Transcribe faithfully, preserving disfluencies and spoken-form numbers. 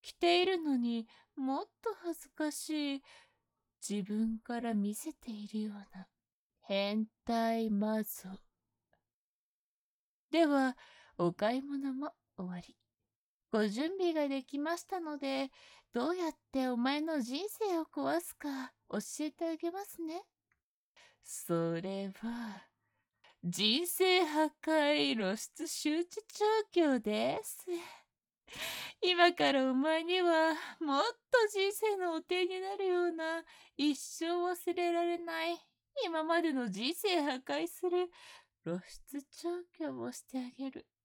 着ているのにもっと恥ずかしい、自分から見せているような変態魔像。では、お買い物も終わり。ご準備ができましたので、どうやってお前の人生を壊すか教えてあげますね。それは、人生破壊露出周知調教です。今からお前にはもっと人生の汚点になるような一生忘れられない今までの人生破壊する露出調教をしてあげる。